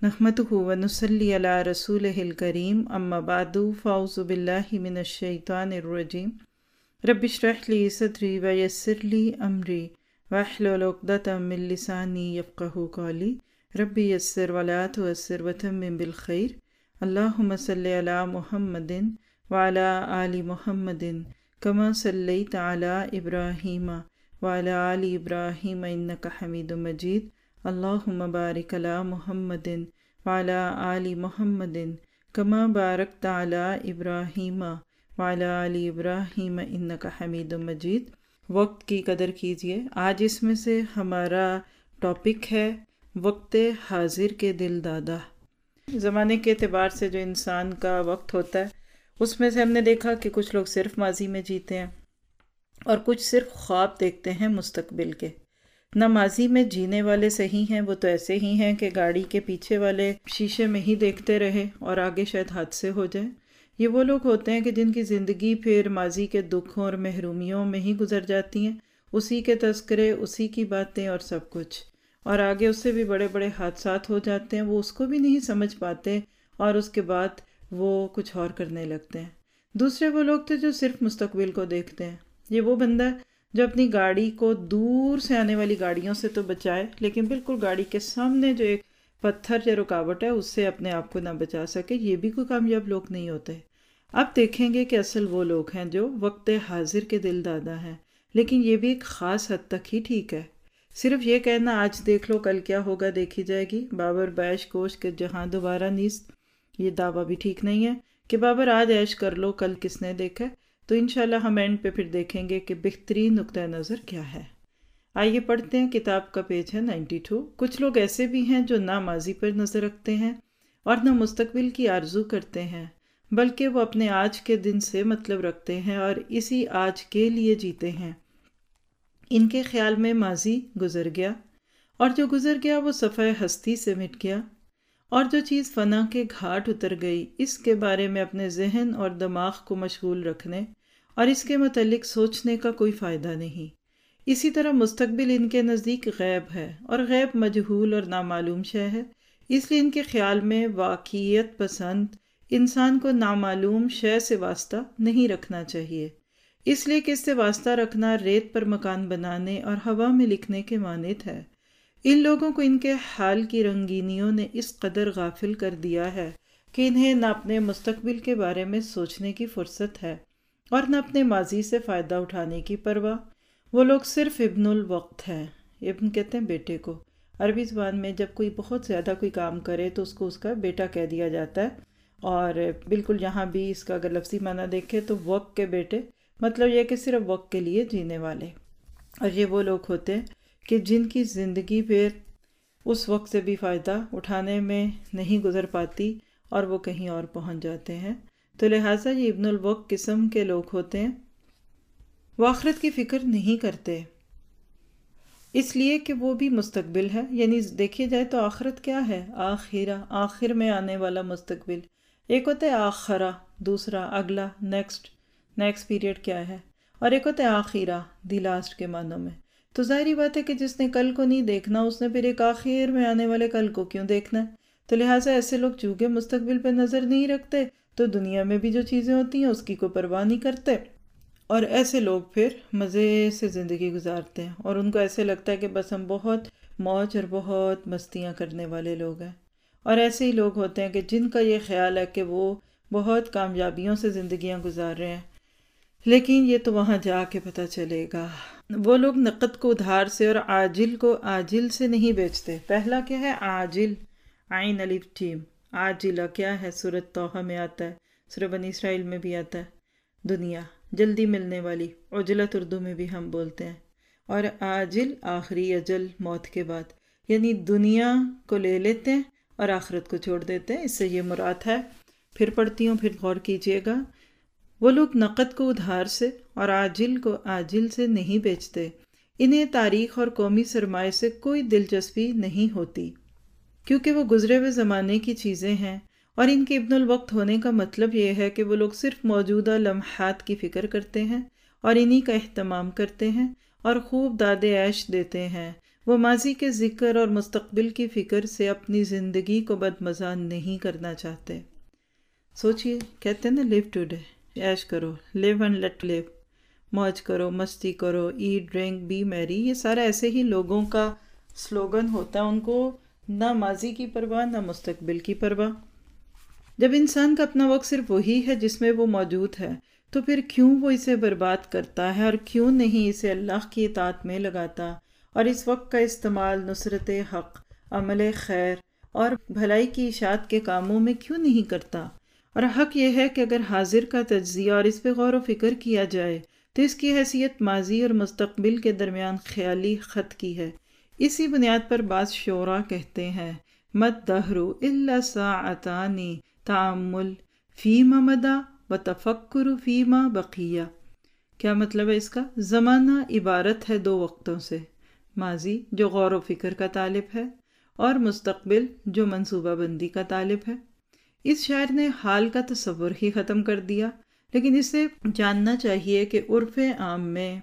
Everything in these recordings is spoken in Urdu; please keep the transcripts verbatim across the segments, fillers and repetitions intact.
नहमदुहु व नुसल्ली अला रसूलिहिल करीम अम्मा बादु फ़ाउज़ु बिल्लाहि मिनश शैतानिर रजीम रब्बि इश्रह ली सदरी व यस्सिर ली अमरी वहलुल उक़दतम मिन लिसानी यफ़क़हू क़ौली रब्बि यस्सिर व ला तुअस्सिर व तम्मिम बिल खैर अल्लाहुम्मा सल्लि अला मुहम्मदिन व अला आलि मुहम्मदिन कमा सल्लैता अला इब्राहीम व अला आलि इब्राहीम इन्नका हमीदुम मजीद अल्लाहुम्मा बारिक अला मुहम्मदिन व अला आलि मुहम्मदिन कमा बारकता अला इब्राहीम व अला आलि इब्राहीम इन्नका हमीदुम मजीद। वक्त की कदर कीजिए। आज इसमें से हमारा टॉपिक है वक्त हाजिर के दिल दादा। ज़माने के एतबार से जो इंसान का वक्त होता है उसमें से हमने देखा कि कुछ लोग सिर्फ माजी में जीते हैं और कुछ सिर्फ ख्वाब देखते हैं मुस्तकबिल के। न माजी में जीने वाले सही हैं, वो तो ऐसे ही हैं कि गाड़ी के पीछे वाले शीशे में ही देखते रहे और आगे शायद हादसे हो जाए। ये वो लोग होते हैं कि जिनकी ज़िंदगी फिर माजी के दुखों और महरूमियों में ही गुजर जाती हैं, उसी के तस्करे, उसी की बातें और सब कुछ, और आगे उससे भी बड़े बड़े हादसात हो जाते हैं, वो उसको भी नहीं समझ पाते और उसके बाद वो कुछ और करने लगते हैं। दूसरे वो लोग थे जो सिर्फ मुस्तकबिल को देखते हैं। ये वो बंदा है जो अपनी गाड़ी को दूर से आने वाली गाड़ियों से तो बचाए, लेकिन बिल्कुल गाड़ी के सामने जो एक पत्थर या रुकावट है उससे अपने आप को ना बचा सके। ये भी कोई कामयाब लोग नहीं होते। अब देखेंगे कि असल वो लोग हैं जो वक्त हाजिर के दिल दादा हैं, लेकिन ये भी एक ख़ास हद तक ही ठीक है। सिर्फ ये कहना आज देख लो कल क्या होगा देखी जाएगी, बाबर बैश कोश के जहाँ दोबारा नीस, ये दावा भी ठीक नहीं है कि बाबर आज ऐश कर लो कल किसने देखा। तो इंशाल्लाह हम एंड पे फिर देखेंगे कि बेहतरीन नुक्ता नज़र क्या है। आइए पढ़ते हैं। किताब का पेज है बानवे। कुछ लोग ऐसे भी हैं जो ना माजी पर नज़र रखते हैं और ना मुस्तकबिल की आरजू करते हैं, बल्कि वो अपने आज के दिन से मतलब रखते हैं और इसी आज के लिए जीते हैं। इनके ख्याल में माजी गुजर गया और जो गुजर गया वो सफ़े हस्ती से मिट गया, और जो चीज़ फ़ना के घाट उतर गई इसके बारे में अपने जहन और दिमाग को मशगूल रखने और इसके मुतल्लिक सोचने का कोई फ़ायदा नहीं। इसी तरह मुस्तकबिल इनके नज़दीक गैब है और गैब मजहूल और नामालूम शय है, इसलिए इनके ख़्याल में वाक़ियत पसंद इंसान को नामालूम शय से वास्ता नहीं रखना चाहिए, इसलिए कि इससे वास्ता रखना रेत पर मकान बनाने और हवा में लिखने के मानित है। इन लोगों को इनके हाल की रंगीनियों ने इस कदर गाफिल कर दिया है कि इन्हें न अपने मुस्तकबिल के बारे में सोचने की फुर्सत है और न अपने माजी से फ़ायदा उठाने की परवाह। वो लोग सिर्फ इब्नुल वक्त है। इब्न कहते हैं बेटे को। अरबी ज़बान में जब कोई बहुत ज़्यादा कोई काम करे तो उसको उसका बेटा कह दिया जाता है, और बिल्कुल यहाँ भी इसका अगर लफ्ज़ी माना देखें तो वक्त के बेटे मतलब यह कि सिर्फ वक्त के लिए जीने वाले। और ये वो लोग होते हैं कि जिनकी ज़िंदगी फिर उस वक्त से भी फ़ायदा उठाने में नहीं गुज़र पाती और वो कहीं और पहुंच जाते हैं। तो लिहाजा ये इब्नुल वक्त किस्म के लोग होते हैं। वो आखिरत की फ़िक्र नहीं करते, इसलिए कि वो भी मुस्तकबिल है। यानी देखिए जाए तो आखिरत क्या है? आखिरा, आखिर में आने वाला मुस्तकबिल। एक होता है आखरा, दूसरा अगला, नेक्स्ट, नेक्स्ट पीरियड क्या है, और एक होता है आखिरा, दी लास्ट के मानों में। तो ज़ाहिरी बात है कि जिसने कल को नहीं देखना उसने फिर एक आखिर में आने वाले कल को क्यों देखना है। तो लिहाजा ऐसे लोग चूँकि मुस्तकबिल पर नज़र नहीं रखते तो दुनिया में भी जो चीज़ें होती हैं उसकी कोई परवाह नहीं करते, और ऐसे लोग फिर मज़े से ज़िंदगी गुजारते हैं और उनको ऐसे लगता है कि बस हम बहुत मौज और बहुत मस्तियाँ करने वाले लोग हैं। और ऐसे ही लोग होते हैं कि जिनका ये ख्याल है कि वो बहुत कामयाबियों से ज़िंदगियाँ गुजार रहे हैं, लेकिन ये तो वहाँ जाके पता चलेगा। वो लोग नक़द को उधार से और आजिल को आजिल से नहीं बेचते। पहला क्या है? आजिल, आइन अलिफ टीम। आजिला क्या है? सूरत तौहा में आता है, सूरत बनी इसराइल में भी आता है। दुनिया जल्दी मिलने वाली, उजलत उर्दू में भी हम बोलते हैं। और आजिल आखिरी अजल, मौत के बाद, यानी दुनिया को ले लेते हैं और आखिरत को छोड़ देते हैं। इससे ये मुराद है। फिर पढ़ती हूँ, फिर गौर कीजिएगा। वो लोग नक़द को उधार से और आजिल को आजिल से नहीं बेचते। इन्हें तारीख़ और कौमी सरमाए से कोई दिलचस्पी नहीं होती, क्योंकि वो गुज़रे हुए ज़माने की चीज़ें हैं। और इनके इब्नुल वक्त होने का मतलब ये है कि वो लोग सिर्फ मौजूदा लम्हात की फ़िक्र करते हैं और इन्हीं का एहतमाम करते हैं और खूब दादे ऐश देते हैं। وہ ماضی کے ذکر اور مستقبل کی فکر سے اپنی زندگی کو بدمزہ نہیں کرنا چاہتے۔ سوچئے، کہتے ہیں نا لیو ٹو ڈے، عیش کرو، لیو اینڈ لیٹ لیو، موج کرو، مستی کرو، ایٹ ڈرنک بی میری، یہ سارا ایسے ہی لوگوں کا سلوگن ہوتا ہے، ان کو نہ ماضی کی پرواہ نہ مستقبل کی پرواہ۔ جب انسان کا اپنا وقت صرف وہی ہے جس میں وہ موجود ہے، تو پھر کیوں وہ اسے برباد کرتا ہے، اور کیوں نہیں اسے اللہ کی اطاعت میں لگاتا، اور اس وقت کا استعمال نصرت حق، عمل خیر اور بھلائی کی اشاعت کے کاموں میں کیوں نہیں کرتا؟ اور حق یہ ہے کہ اگر حاضر کا تجزیہ اور اس پہ غور و فکر کیا جائے تو اس کی حیثیت ماضی اور مستقبل کے درمیان خیالی خط کی ہے۔ اسی بنیاد پر بعض شعراء کہتے ہیں مد دہر الا ساعتان تعمل فیما مدا و تفکر فیما بقیہ۔ کیا مطلب ہے اس کا؟ زمانہ عبارت ہے دو وقتوں سے، ماضی جو غور و فکر کا طالب ہے اور مستقبل جو منصوبہ بندی کا طالب ہے۔ اس شاعر نے حال کا تصور ہی ختم کر دیا، لیکن اسے جاننا چاہیے کہ عرف عام میں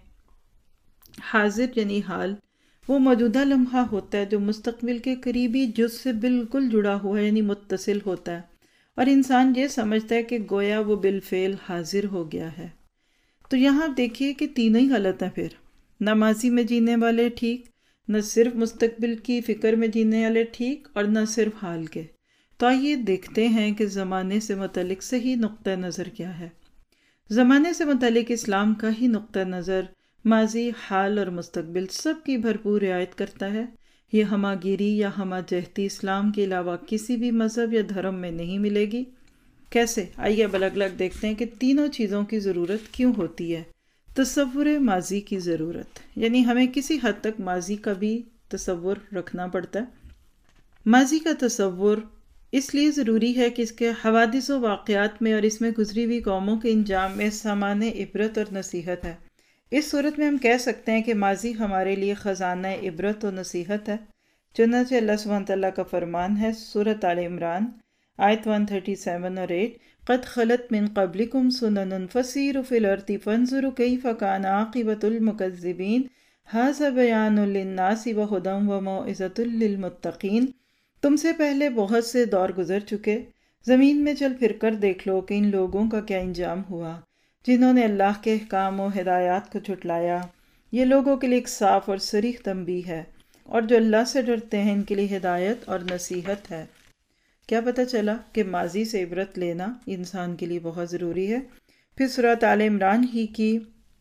حاضر یعنی حال وہ موجودہ لمحہ ہوتا ہے جو مستقبل کے قریبی جز سے بالکل جڑا ہوا ہے، یعنی متصل ہوتا ہے، اور انسان یہ سمجھتا ہے کہ گویا وہ بالفعل حاضر ہو گیا ہے۔ تو یہاں دیکھیے کہ تینوں ہی غلط ہیں، پھر نہ ماضی میں جینے والے ٹھیک، نہ صرف مستقبل کی فکر میں جینے والے ٹھیک، اور نہ صرف حال کے۔ تو آئیے دیکھتے ہیں کہ زمانے سے متعلق صحیح نقطہ نظر کیا ہے۔ زمانے سے متعلق اسلام کا ہی نقطہ نظر ماضی، حال اور مستقبل سب کی بھرپور رعایت کرتا ہے۔ یہ ہمہ گیری یا ہمہ جہتی اسلام کے علاوہ کسی بھی مذہب یا دھرم میں نہیں ملے گی۔ کیسے؟ آئیے اب الگ الگ دیکھتے ہیں کہ تینوں چیزوں کی ضرورت کیوں ہوتی ہے۔ تصور ماضی کی ضرورت، یعنی ہمیں کسی حد تک ماضی کا بھی تصور رکھنا پڑتا ہے۔ ماضی کا تصور اس لیے ضروری ہے کہ اس کے حوادث و واقعات میں اور اس میں گزری ہوئی قوموں کے انجام میں سامان عبرت اور نصیحت ہے۔ اس صورت میں ہم کہہ سکتے ہیں کہ ماضی ہمارے لیے خزانہ عبرت و نصیحت ہے۔ چنانچہ اللہ سبحانہ تعالیٰ کا فرمان ہے سورۃ آل عمران آیت ایک سو سینتیس اور آٹھ، قد خلت من قبلکم سنن فسیروا فی الارض فانظروا کیف کان عاقبۃ المکذبین ھذا بیان للناس وہدی وموعظۃ للمتقین۔ تم سے پہلے بہت سے دور گزر چکے، زمین میں چل پھر کر دیکھ لو کہ ان لوگوں کا کیا انجام ہوا جنہوں نے اللہ کے احکام و ہدایات کو جھٹلایا۔ یہ لوگوں کے لیے ایک صاف اور صریح تنبیہ ہے، اور جو اللہ سے ڈرتے ہیں ان کے لیے ہدایت اور نصیحت ہے۔ کیا پتہ چلا کہ ماضی سے عبرت لینا انسان کے لیے بہت ضروری ہے۔ پھر سورۃ آل عمران ہی کی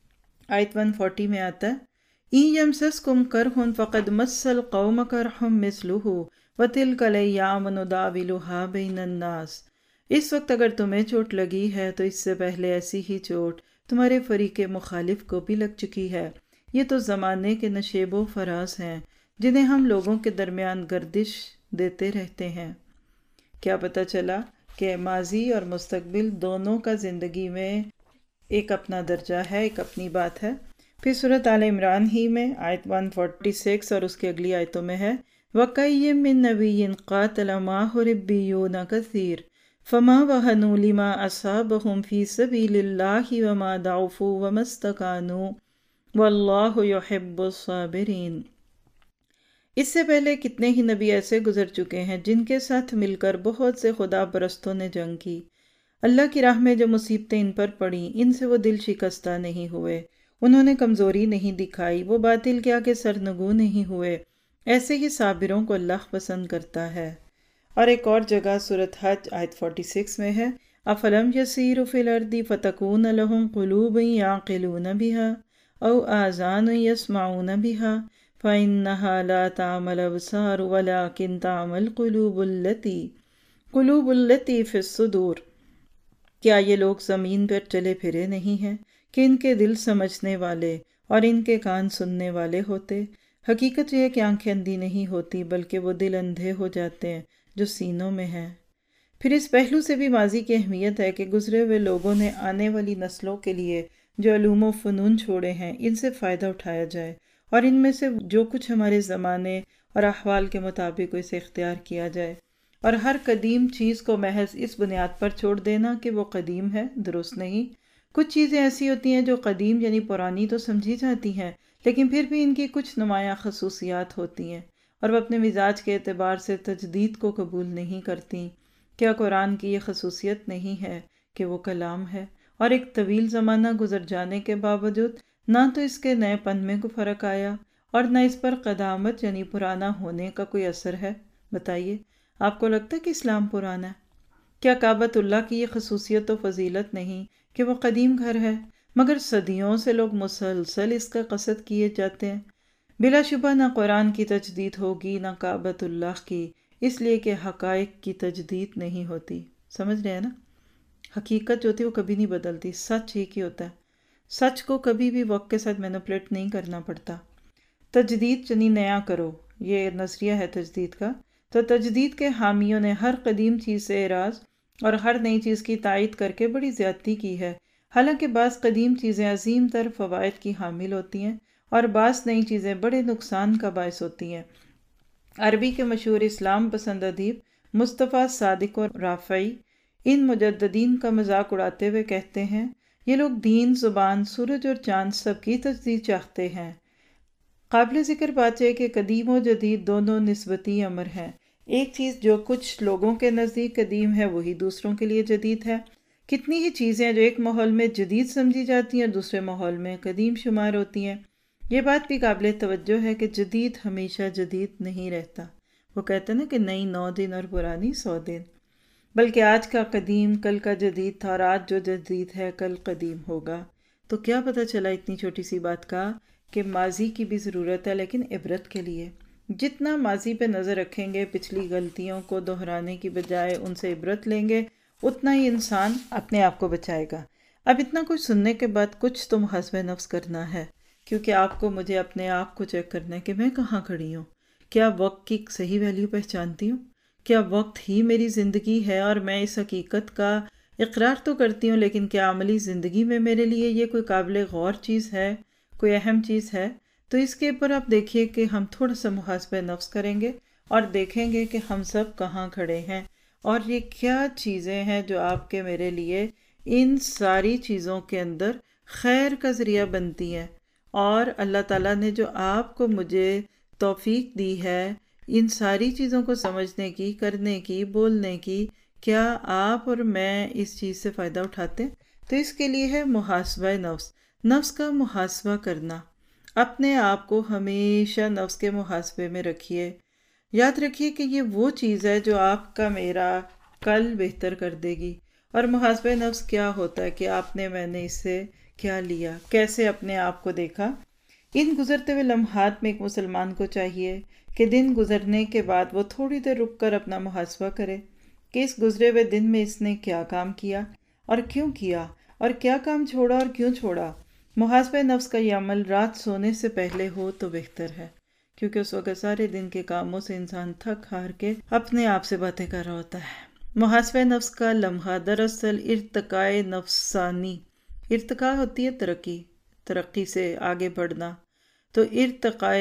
آیت ایک سو چالیس میں آتا ہے اِن یمسسکم کرح فقد مس القوم کرح مثلہ وَتِلْكَ الْأَيَّامُ نُدَاوِلُهَا بَيْنَ النَّاسِ۔ اس وقت اگر تمہیں چوٹ لگی ہے تو اس سے پہلے ایسی ہی چوٹ تمہارے فریق مخالف کو بھی لگ چکی ہے۔ یہ تو زمانے کے نشیب و فراز ہیں جنہیں ہم لوگوں کے درمیان گردش دیتے رہتے ہیں۔ کیا پتہ چلا کہ ماضی اور مستقبل دونوں کا زندگی میں ایک اپنا درجہ ہے، ایک اپنی بات ہے۔ پھر سورۃ آل عمران ہی میں آیت ایک سو چھیالیس اور اس کی اگلی آیتوں میں ہے وَكَأَيٍّ مِّن نَّبِيٍّ قَاتَلَ مَعَهُ رِبِّيُّونَ كَثِيرٌ فَمَا وَهَنُوا لِمَا أَصَابَهُمْ فِي سَبِيلِ اللَّهِ وَمَا ضَعُفُوا وَمَا اسْتَكَانُوا وَاللَّهُ يُحِبُّ الصَّابِرِينَ۔ اس سے پہلے کتنے ہی نبی ایسے گزر چکے ہیں جن کے ساتھ مل کر بہت سے خدا پرستوں نے جنگ کی، اللہ کی راہ میں جو مصیبتیں ان پر پڑیں ان سے وہ دل شکستہ نہیں ہوئے، انہوں نے کمزوری نہیں دکھائی، وہ باطل کے آگے سرنگوں نہیں ہوئے۔ ایسے ہی صابروں کو اللہ پسند کرتا ہے۔ اور ایک اور جگہ سورۃ حج آیت چھیالیس میں ہے افلم یسیروا فی الارض فتکون لہم قلوب یعقلون بها او آذان یسمعون بها فإنها لا تعمی الابصار ولکن تعمی القلوب التی قلوب التی فی الصدور۔ کیا یہ لوگ زمین پر چلے پھرے نہیں ہیں کہ ان کے دل سمجھنے والے اور ان کے کان سننے والے ہوتے؟ حقیقت یہ ہے کہ آنکھیں اندھی نہیں ہوتی بلکہ وہ دل اندھے ہو جاتے ہیں جو سینوں میں ہیں۔ پھر اس پہلو سے بھی ماضی کی اہمیت ہے کہ گزرے ہوئے لوگوں نے آنے والی نسلوں کے لیے جو علوم و فنون چھوڑے ہیں ان سے فائدہ اٹھایا جائے، اور ان میں سے جو کچھ ہمارے زمانے اور احوال کے مطابق اسے اختیار کیا جائے، اور ہر قدیم چیز کو محض اس بنیاد پر چھوڑ دینا کہ وہ قدیم ہے درست نہیں۔ کچھ چیزیں ایسی ہوتی ہیں جو قدیم یعنی پرانی تو سمجھی جاتی ہیں، لیکن پھر بھی ان کی کچھ نمایاں خصوصیات ہوتی ہیں اور وہ اپنے مزاج کے اعتبار سے تجدید کو قبول نہیں کرتی۔ کیا قرآن کی یہ خصوصیت نہیں ہے کہ وہ کلام ہے، اور ایک طویل زمانہ گزر جانے کے باوجود نہ تو اس کے نئے پن میں کوئی فرق آیا اور نہ اس پر قدامت یعنی پرانا ہونے کا کوئی اثر ہے؟ بتائیے، آپ کو لگتا ہے کہ اسلام پرانا ہے؟ کیا کعبۃ اللہ کی یہ خصوصیت و فضیلت نہیں کہ وہ قدیم گھر ہے، مگر صدیوں سے لوگ مسلسل اس کا قصد کیے جاتے ہیں؟ بلا شبہ نہ قرآن کی تجدید ہوگی نہ کعبۃ اللہ کی، اس لیے کہ حقائق کی تجدید نہیں ہوتی۔ سمجھ رہے ہیں نا؟ حقیقت جو ہوتی ہے وہ کبھی نہیں بدلتی، سچ ایک ہی ہوتا ہے۔ سچ کو کبھی بھی وقت کے ساتھ مینوپولیٹ نہیں کرنا پڑتا۔ تجدید یعنی نیا کرو، یہ نظریہ ہے تجدید کا۔ تو تجدید کے حامیوں نے ہر قدیم چیز سے اعراض اور ہر نئی چیز کی تائید کر کے بڑی زیادتی کی ہے، حالانکہ بعض قدیم چیزیں عظیم تر فوائد کی حامل ہوتی ہیں اور بعض نئی چیزیں بڑے نقصان کا باعث ہوتی ہیں۔ عربی کے مشہور اسلام پسند ادیب مصطفیٰ صادق اور رافعی ان مجددین کا مذاق اڑاتے ہوئے کہتے ہیں، یہ لوگ دین، زبان، سورج اور چاند سب کی تجدید چاہتے ہیں۔ قابل ذکر بات ہے کہ قدیم و جدید دونوں نسبتی امر ہیں۔ ایک چیز جو کچھ لوگوں کے نزدیک قدیم ہے وہی دوسروں کے لیے جدید ہے۔ کتنی ہی چیزیں جو ایک ماحول میں جدید سمجھی جاتی ہیں دوسرے ماحول میں قدیم شمار ہوتی ہیں۔ یہ بات بھی قابل توجہ ہے کہ جدید ہمیشہ جدید نہیں رہتا۔ وہ کہتے ہیں نا کہ نئی نو دن اور پرانی سو دن، بلکہ آج کا قدیم کل کا جدید تھا اور آج جو جدید ہے کل قدیم ہوگا۔ تو کیا پتہ چلا اتنی چھوٹی سی بات کا کہ ماضی کی بھی ضرورت ہے، لیکن عبرت کے لیے۔ جتنا ماضی پہ نظر رکھیں گے، پچھلی غلطیوں کو دہرانے کی بجائے ان سے عبرت لیں گے، اتنا ہی انسان اپنے آپ کو بچائے گا۔ اب اتنا کچھ سننے کے بعد کچھ تو محاسبہ نفس کرنا ہے، کیونکہ آپ کو مجھے اپنے آپ کو چیک کرنا ہے کہ میں کہاں کھڑی ہوں۔ کیا وقت کی صحیح ویلیو پہچانتی ہوں؟ کیا وقت ہی میری زندگی ہے اور میں اس حقیقت کا اقرار تو کرتی ہوں، لیکن کیا عملی زندگی میں میرے لیے یہ کوئی قابل غور چیز ہے، کوئی اہم چیز ہے؟ تو اس کے اوپر آپ دیکھیے کہ ہم تھوڑا سا محاسبہ نفس کریں گے اور دیکھیں گے کہ ہم سب کہاں کھڑے ہیں اور یہ کیا چیزیں ہیں جو آپ کے میرے لیے ان ساری چیزوں کے اندر خیر کا ذریعہ بنتی ہیں، اور اللہ تعالیٰ نے جو آپ کو مجھے توفیق دی ہے ان ساری چیزوں کو سمجھنے کی، کرنے کی، بولنے کی، کیا آپ اور میں اس چیز سے فائدہ اٹھاتے ہیں؟ تو اس کے لیے ہے محاسبہ نفس، نفس کا محاسبہ کرنا۔ اپنے آپ کو ہمیشہ نفس کے محاسبے میں رکھیے۔ یاد رکھیے کہ یہ وہ چیز ہے جو آپ کا میرا کل بہتر کر دے گی۔ اور محاسبہ نفس کیا ہوتا ہے کہ آپ نے، میں نے اس سے کیا لیا، کیسے اپنے آپ کو دیکھا۔ ان گزرتے ہوئے لمحات میں ایک مسلمان کو چاہیے کہ دن گزرنے کے بعد وہ تھوڑی دیر رک کر اپنا محاسبہ کرے کہ اس گزرے ہوئے دن میں اس نے کیا کام کیا اور کیوں کیا، اور کیا کام چھوڑا اور کیوں چھوڑا۔ محاسبہ نفس کا یہ عمل رات سونے سے پہلے ہو تو بہتر ہے، کیونکہ اس وقت سارے دن کے کاموں سے انسان تھک ہار کے اپنے آپ سے باتیں کر رہا ہوتا ہے۔ محاسبہ نفس کا لمحہ دراصل ارتقاء نفسانی، ارتقاء ہوتی ہے ترقی، ترقی سے آگے بڑھنا، تو ارتقاء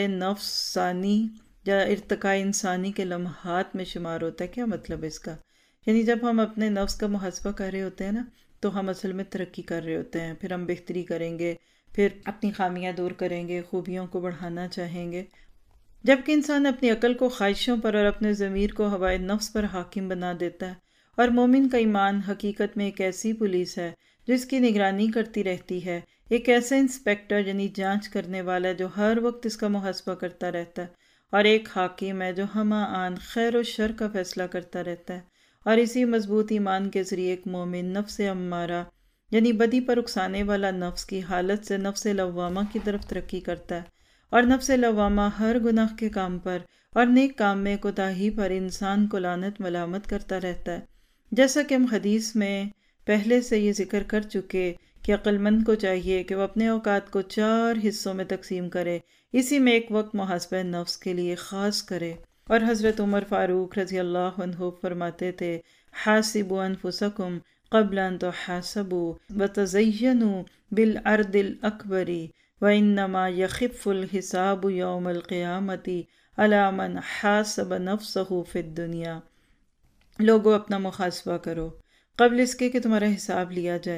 نفسانی یا ارتقاء انسانی کے لمحات میں شمار ہوتا ہے۔ کیا مطلب ہے اس کا؟ یعنی جب ہم اپنے نفس کا محاسبہ کر رہے ہوتے ہیں نا تو ہم اصل میں ترقی کر رہے ہوتے ہیں، پھر ہم بہتری کریں گے، پھر اپنی خامیاں دور کریں گے، خوبیوں کو بڑھانا چاہیں گے۔ جبکہ انسان اپنی عقل کو خواہشوں پر اور اپنے ضمیر کو ہوائے نفس پر حاکم بنا دیتا ہے، اور مومن کا ایمان حقیقت میں ایک ایسی پولیس ہے جس کی نگرانی کرتی رہتی ہے، ایک ایسا انسپیکٹر یعنی جانچ کرنے والا جو ہر وقت اس کا محاسبہ کرتا رہتا ہے، اور ایک حاکم ہے جو ہمہ آن خیر و شر کا فیصلہ کرتا رہتا ہے۔ اور اسی مضبوط ایمان کے ذریعے ایک مومن نفس امارہ یعنی بدی پر اکسانے والا نفس کی حالت سے نفس لوامہ کی طرف ترقی کرتا ہے، اور نفس لوامہ ہر گناہ کے کام پر اور نیک کام میں کوتاہی پر انسان کو لعنت ملامت کرتا رہتا ہے۔ جیسا کہ ہم حدیث میں پہلے سے یہ ذکر کر چکے کہ عقل مند کو چاہیے کہ وہ اپنے اوقات کو چار حصوں میں تقسیم کرے، اسی میں ایک وقت محاسبہ نفس کے لیے خاص کرے۔ اور حضرت عمر فاروق رضی اللہ عنہ فرماتے تھے، حاسبوا انفسکم قبل ان تحاسبوا وتزینوا بالعرض الاکبر وانما یخف الحساب یوم القیامۃ علی من حاسب نفسہ فی الدنیا۔ لوگوں اپنا محاسبہ کرو قبل اس کے کہ تمہارا حساب لیا جائے،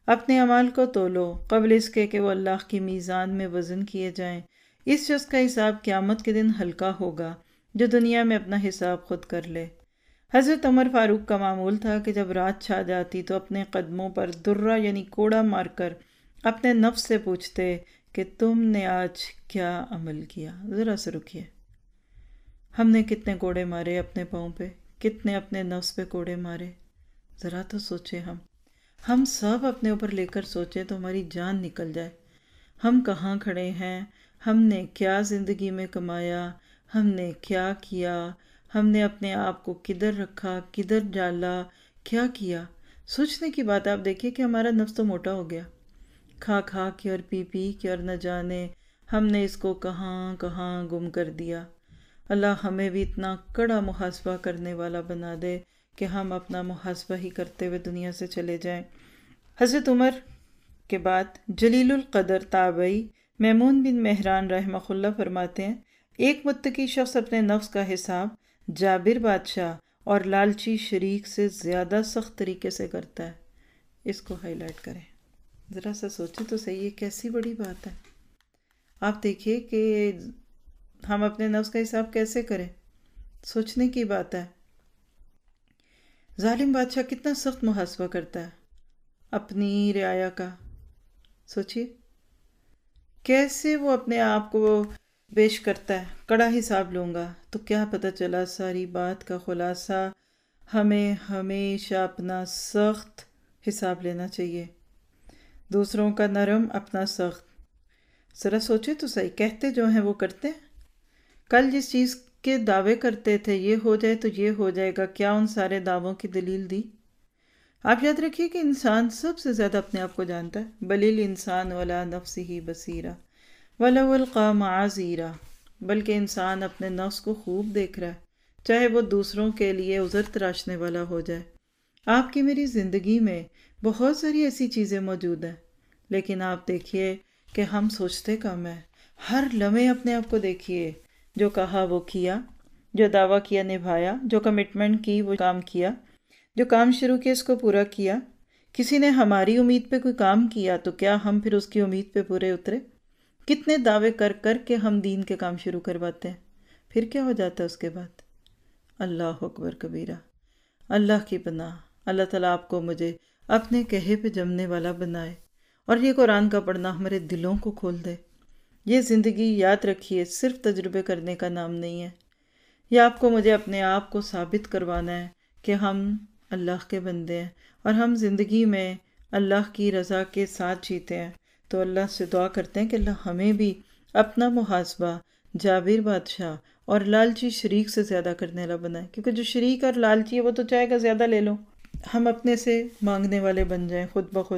اپنے اعمال کو تولو قبل اس کے کہ وہ اللہ کی میزان میں وزن کیے جائیں۔ اس شخص کا حساب قیامت کے دن ہلکا ہوگا جو دنیا میں اپنا حساب خود کر لے۔ حضرت عمر فاروق کا معمول تھا کہ جب رات چھا جاتی تو اپنے قدموں پر درہ یعنی کوڑا مار کر اپنے نفس سے پوچھتے کہ تم نے آج کیا عمل کیا؟ ذرا سے رکیے، ہم نے کتنے کوڑے مارے اپنے پاؤں پہ، کتنے اپنے نفس پہ کوڑے مارے؟ ذرا تو سوچے، ہم ہم سب اپنے اوپر لے کر سوچیں تو ہماری جان نکل جائے۔ ہم کہاں کھڑے ہیں؟ ہم نے کیا زندگی میں کمایا؟ ہم نے کیا کیا؟ ہم نے اپنے آپ کو کدھر رکھا، کدھر ڈالا، کیا کیا؟ سوچنے کی بات ہے۔ آپ دیکھیے کہ ہمارا نفس تو موٹا ہو گیا، کھا کھا کے اور پی پی کے، اور نہ جانے ہم نے اس کو کہاں کہاں گم کر دیا۔ اللہ ہمیں بھی اتنا کڑا محاسبہ کرنے والا بنا دے کہ ہم اپنا محاسبہ ہی کرتے ہوئے دنیا سے چلے جائیں۔ حضرت عمر کے بعد جلیل القدر تابعی میمون بن مہران رحمہ اللہ فرماتے ہیں، ایک متقی شخص اپنے نفس کا حساب جابر بادشاہ اور لالچی شریک سے زیادہ سخت طریقے سے کرتا ہے۔ اس کو ہائی لائٹ کریں، ذرا سا سوچیں تو صحیح، یہ کیسی بڑی بات ہے۔ آپ دیکھیے کہ ہم اپنے نفس کا حساب کیسے کریں، سوچنے کی بات ہے۔ ظالم بادشاہ کتنا سخت محاسبہ کرتا ہے اپنی رعایا کا، سوچیے کیسے وہ اپنے آپ کو پیش کرتا ہے، کڑا حساب لوں گا۔ تو کیا پتہ چلا؟ ساری بات کا خلاصہ ہمیں ہمیشہ اپنا سخت حساب لینا چاہیے، دوسروں کا نرم، اپنا سخت۔ ذرا سوچے تو صحیح، کہتے جو ہیں وہ کرتے ہیں۔ کل جس چیز کے دعوے کرتے تھے یہ ہو جائے تو یہ ہو جائے گا، کیا ان سارے دعووں کی دلیل دی؟ آپ یاد رکھیے کہ انسان سب سے زیادہ اپنے آپ کو جانتا ہے۔ بل الانسان ولا نفسہ بصیرہ ولو القی معاذیرہ، بلکہ انسان اپنے نفس کو خوب دیکھ رہا ہے، چاہے وہ دوسروں کے لیے عذر تراشنے والا ہو جائے۔ آپ کی میری زندگی میں بہت ساری ایسی چیزیں موجود ہیں، لیکن آپ دیکھیے کہ ہم سوچتے کم ہیں۔ ہر لمحے اپنے آپ کو دیکھیے، جو کہا وہ کیا، جو دعویٰ کیا نبھایا، جو کمٹمنٹ کی وہ کام کیا، جو کام شروع کیا اس کو پورا کیا۔ کسی نے ہماری امید پہ کوئی کام کیا تو کیا ہم پھر اس کی امید پہ پورے اترے؟ کتنے دعوے کر کر کے ہم دین کے کام شروع کرواتے ہیں، پھر کیا ہو جاتا ہے اس کے بعد؟ اللہ اکبر کبیرہ۔ اللہ کی پناہ، اللہ تعالیٰ آپ کو مجھے اپنے کہے پہ جمنے والا بنائے، اور یہ قرآن کا پڑھنا ہمارے دلوں کو کھول دے۔ یہ زندگی یاد رکھیے صرف تجربے کرنے کا نام نہیں ہے، یہ آپ کو مجھے اپنے آپ کو ثابت کروانا ہے کہ ہم اللہ کے بندے ہیں اور ہم زندگی میں اللہ کی رضا کے ساتھ جیتے ہیں۔ تو اللہ سے دعا کرتے ہیں کہ اللہ ہمیں بھی اپنا محاسبہ جابر بادشاہ اور لالچی شریک سے زیادہ کرنے والا بنائے، کیونکہ جو شریک اور لالچی ہے وہ تو چاہے گا زیادہ لے لو، ہم اپنے سے مانگنے والے بن جائیں خود بخود۔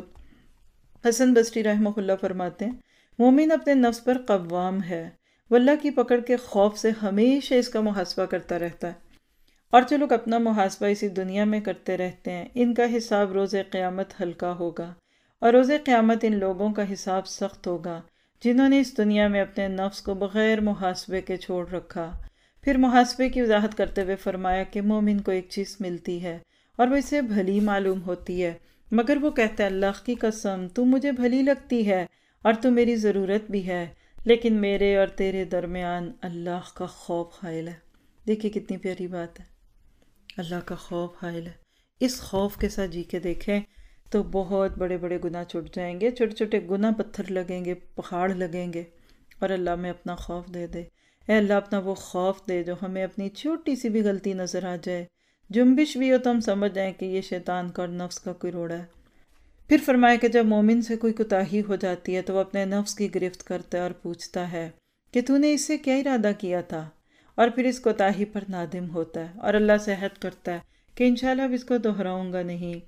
حسن بصری رحمہ اللہ فرماتے ہیں، مومن اپنے نفس پر قوام ہے، وہ اللہ کی پکڑ کے خوف سے ہمیشہ اس کا محاسبہ کرتا رہتا ہے۔ اور جو لوگ اپنا محاسبہ اسی دنیا میں کرتے رہتے ہیں، ان کا حساب روز قیامت ہلکا ہوگا، اور روز قیامت ان لوگوں کا حساب سخت ہوگا جنہوں نے اس دنیا میں اپنے نفس کو بغیر محاسبے کے چھوڑ رکھا۔ پھر محاسبے کی وضاحت کرتے ہوئے فرمایا کہ مومن کو ایک چیز ملتی ہے اور وہ اسے بھلی معلوم ہوتی ہے، مگر وہ کہتا ہے اللہ کی قسم تو مجھے بھلی لگتی ہے اور تو میری ضرورت بھی ہے، لیکن میرے اور تیرے درمیان اللہ کا خوف حائل ہے۔ دیکھیے کتنی پیاری بات ہے، اللہ کا خوف حائل ہے۔ اس خوف کے ساتھ جی کے دیکھیں تو بہت بڑے بڑے گناہ چھٹ جائیں گے، چھوٹے چھوٹے گناہ پتھر لگیں گے، پہاڑ لگیں گے، اور اللہ میں اپنا خوف دے دے۔ اے اللہ اپنا وہ خوف دے جو ہمیں اپنی چھوٹی سی بھی غلطی نظر آ جائے، جنبش بھی ہو تو ہم سمجھ جائیں کہ یہ شیطان کا اور نفس کا کوئی روڑا ہے۔ پھر فرمایا کہ جب مومن سے کوئی کوتاہی ہو جاتی ہے تو وہ اپنے نفس کی گرفت کرتا ہے اور پوچھتا ہے کہ تو نے اس سے کیا ارادہ کیا تھا، اور پھر اس کوتاہی پر نادم ہوتا ہے اور اللہ سے عہد کرتا ہے کہ انشاءاللہ اب اس کو دہراؤں گا نہیں۔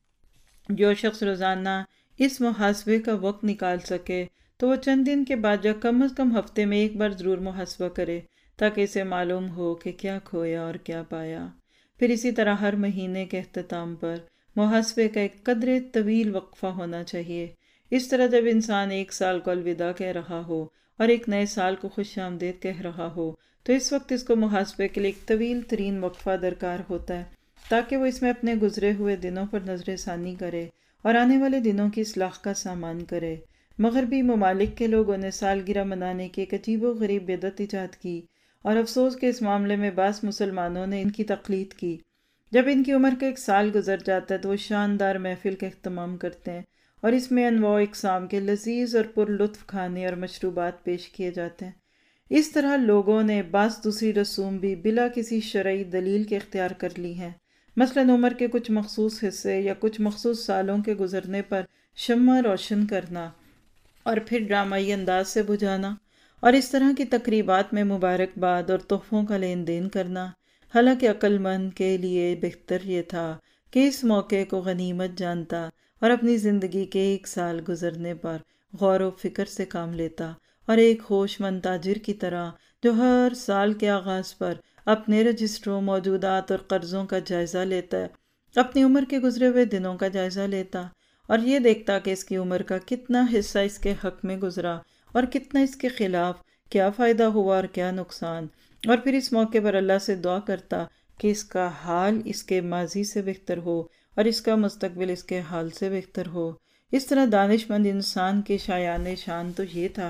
جو شخص روزانہ اس محاسبے کا وقت نکال سکے تو وہ چند دن کے بعد یا کم از کم ہفتے میں ایک بار ضرور محاسبہ کرے، تاکہ اسے معلوم ہو کہ کیا کھویا اور کیا پایا۔ پھر اسی طرح ہر مہینے کے اختتام پر محاسبے کا ایک قدرے طویل وقفہ ہونا چاہیے۔ اس طرح جب انسان ایک سال کو الوداع کہہ رہا ہو اور ایک نئے سال کو خوش آمدید کہہ رہا ہو تو اس وقت اس کو محاسبے کے لیے ایک طویل ترین وقفہ درکار ہوتا ہے، تاکہ وہ اس میں اپنے گزرے ہوئے دنوں پر نظر ثانی کرے اور آنے والے دنوں کی اصلاح کا سامان کرے۔ مغربی ممالک کے لوگوں نے سالگرہ منانے کی ایک عجیب و غریب بدعت ایجاد کی، اور افسوس کہ اس معاملے میں بعض مسلمانوں نے ان کی تقلید کی۔ جب ان کی عمر کا ایک سال گزر جاتا ہے تو وہ شاندار محفل کا اہتمام کرتے ہیں، اور اس میں انواع اقسام کے لذیذ اور پر لطف کھانے اور مشروبات پیش کیے جاتے ہیں۔ اس طرح لوگوں نے بعض دوسری رسوم بھی بلا کسی شرعی دلیل کے اختیار کر لی ہیں، مثلاً عمر کے کچھ مخصوص حصے یا کچھ مخصوص سالوں کے گزرنے پر شمع روشن کرنا اور پھر ڈرامائی انداز سے بجھانا، اور اس طرح کی تقریبات میں مبارکباد اور تحفوں کا لین دین کرنا۔ حالانکہ عقل مند کے لیے بہتر یہ تھا کہ اس موقع کو غنیمت جانتا اور اپنی زندگی کے ایک سال گزرنے پر غور و فکر سے کام لیتا، اور ایک ہوش مند تاجر کی طرح جو ہر سال کے آغاز پر اپنے رجسٹروں، موجودات اور قرضوں کا جائزہ لیتا ہے، اپنی عمر کے گزرے ہوئے دنوں کا جائزہ لیتا اور یہ دیکھتا کہ اس کی عمر کا کتنا حصہ اس کے حق میں گزرا اور کتنا اس کے خلاف، کیا فائدہ ہوا اور کیا نقصان، اور پھر اس موقع پر اللہ سے دعا کرتا کہ اس کا حال اس کے ماضی سے بہتر ہو اور اس کا مستقبل اس کے حال سے بہتر ہو۔ اس طرح دانش مند انسان کے شایان شان تو یہ تھا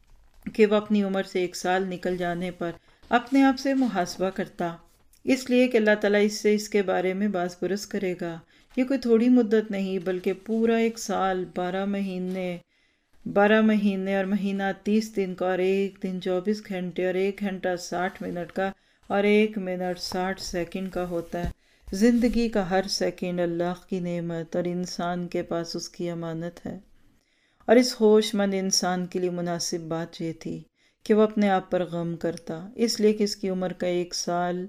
کہ وہ اپنی عمر سے ایک سال نکل جانے پر اپنے آپ سے محاسبہ کرتا، اس لیے کہ اللہ تعالیٰ اس سے اس کے بارے میں باز پرس کرے گا۔ یہ کوئی تھوڑی مدت نہیں بلکہ پورا ایک سال، بارہ مہینے بارہ مہینے اور مہینہ تیس دن کا، اور ایک دن چوبیس گھنٹے اور ایک گھنٹہ ساٹھ منٹ کا اور ایک منٹ ساٹھ سیکنڈ کا ہوتا ہے۔ زندگی کا ہر سیکنڈ اللہ کی نعمت اور انسان کے پاس اس کی امانت ہے، اور اس ہوش مند انسان کے لیے مناسب بات یہ تھی کہ وہ اپنے آپ پر غم کرتا، اس لیے کہ اس کی عمر کا ایک سال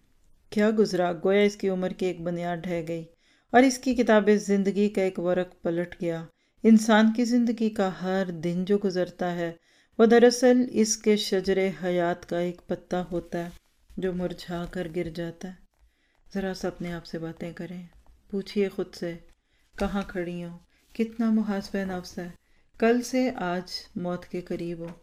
کیا گزرا، گویا اس کی عمر کی ایک بنیاد ڈھہ گئی اور اس کی کتاب زندگی کا ایک ورق پلٹ گیا۔ انسان کی زندگی کا ہر دن جو گزرتا ہے وہ دراصل اس کے شجر حیات کا ایک پتا ہوتا ہے جو مرجھا کر گر جاتا ہے۔ ذرا سا اپنے آپ سے باتیں کریں، پوچھئے خود سے کہاں کھڑی ہوں، کتنا محاسبہ نفس ہے، کل سے آج موت کے قریب ہو۔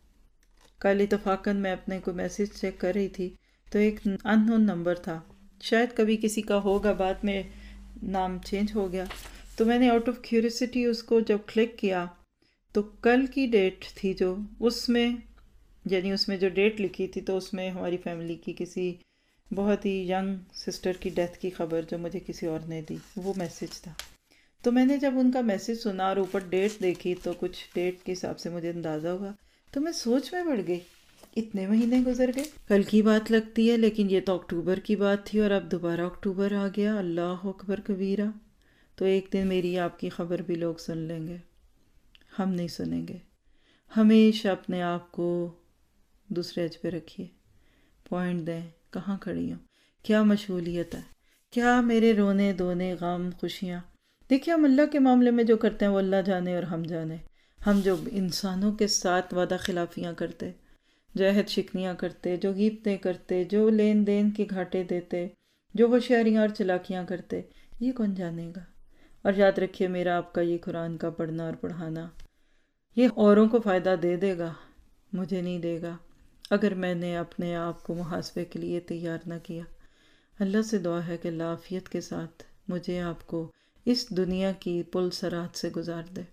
کل اتفاقاً میں اپنے کو میسیج چیک کر رہی تھی تو ایک ان نون نمبر تھا، شاید کبھی کسی کا ہوگا، بعد میں نام چینج ہو گیا، تو میں نے آؤٹ آف کیوریسٹی اس کو جب کلک کیا تو کل کی ڈیٹ تھی جو اس میں، یعنی اس میں جو ڈیٹ لکھی تھی تو اس میں ہماری فیملی کی کسی بہت ہی ینگ سسٹر کی ڈیتھ کی خبر جو مجھے کسی اور نے دی، وہ میسیج تھا۔ تو میں نے جب ان کا میسیج سنا اور اوپر ڈیٹ دیکھی تو کچھ ڈیٹ کے حساب سے مجھے اندازہ ہوا، تو میں سوچ میں پڑ گئی، اتنے مہینے گزر گئے، کل کی بات لگتی ہے لیکن یہ تو اکتوبر کی بات تھی اور اب دوبارہ اکتوبر آ گیا، اللہ اکبر کبیرہ۔ تو ایک دن میری آپ کی خبر بھی لوگ سن لیں گے، ہم نہیں سنیں گے۔ ہمیشہ اپنے آپ کو دوسرے ایج پہ رکھیے، پوائنٹ دیں کہاں کھڑی ہوں، کیا مشغولیت ہے، کیا میرے رونے دونے غم خوشیاں۔ دیکھیے ہم اللہ کے معاملے میں جو کرتے ہیں وہ اللہ جانے اور ہم جانے۔ ہم جو انسانوں کے ساتھ وعدہ خلافیاں کرتے، جو عہد شکنیاں کرتے، جو غیبتیں کرتے، جو لین دین کے گھاٹے دیتے، جو ہوشیاریاں اور چلاکیاں کرتے، یہ کون جانے گا۔ اور یاد رکھیے میرا آپ کا یہ قرآن کا پڑھنا اور پڑھانا یہ اوروں کو فائدہ دے دے گا، مجھے نہیں دے گا اگر میں نے اپنے آپ کو محاسبے کے لیے تیار نہ کیا۔ اللہ سے دعا ہے کہ اللہ عافیت کے ساتھ مجھے آپ کو اس دنیا کی پل صراط سے گزار دے،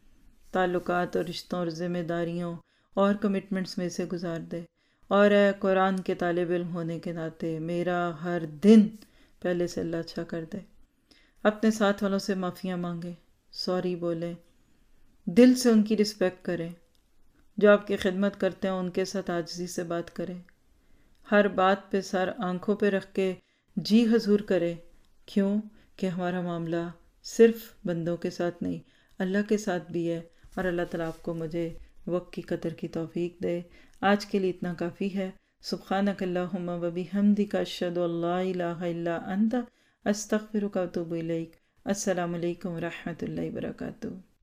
تعلقات اور رشتوں اور ذمہ داریوں اور کمٹمنٹس میں سے گزار دے، اور اے قرآن کے طالب علم ہونے کے ناطے میرا ہر دن پہلے سے اللہ اچھا کر دے۔ اپنے ساتھ والوں سے معافیاں مانگیں، سوری بولیں، دل سے ان کی رسپیکٹ کریں، جو آپ کی خدمت کرتے ہیں ان کے ساتھ عاجزی سے بات کریں، ہر بات پہ سر آنکھوں پہ رکھ کے جی حضور کریں۔ کیوں کہ ہمارا معاملہ صرف بندوں کے ساتھ نہیں، اللہ کے ساتھ بھی ہے، اور اللہ تعالیٰ آپ کو مجھے وقت کی قدر کی توفیق دے۔ آج کے لیے اتنا کافی ہے۔ سبحانک اللہم و بحمدک اشہد ان لا الہ الا انت استغفرک و اتوب الیک۔ السلام علیکم و رحمۃ اللہ وبرکاتہ۔